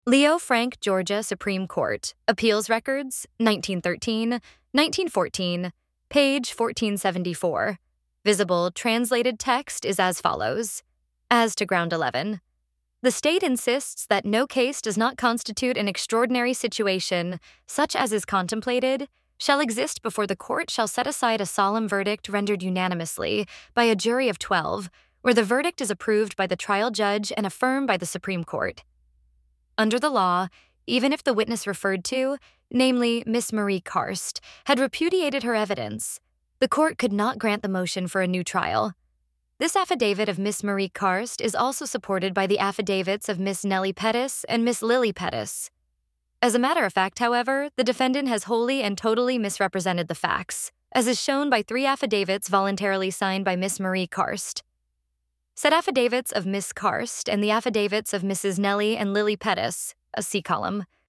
Leo Frank, Georgia Supreme Court, Appeals Records, 1913, 1914, page 1474. Visible translated text is as follows. As to Ground 11, the state insists that no case does not constitute an extraordinary situation, such as is contemplated, shall exist before the court shall set aside a solemn verdict rendered unanimously by a jury of 12, where the verdict is approved by the trial judge and affirmed by the Supreme Court. Under the law, even if the witness referred to, namely Miss Marie Karst, had repudiated her evidence, the court could not grant the motion for a new trial. This affidavit of Miss Marie Karst is also supported by the affidavits of Miss Nellie Pettis and Miss Lily Pettis. As a matter of fact, however, the defendant has wholly and totally misrepresented the facts, as is shown by 3 affidavits voluntarily signed by Miss Marie Karst. Said affidavits of Miss Karst and the affidavits of Mrs. Nellie and Lily Pettis, a C column,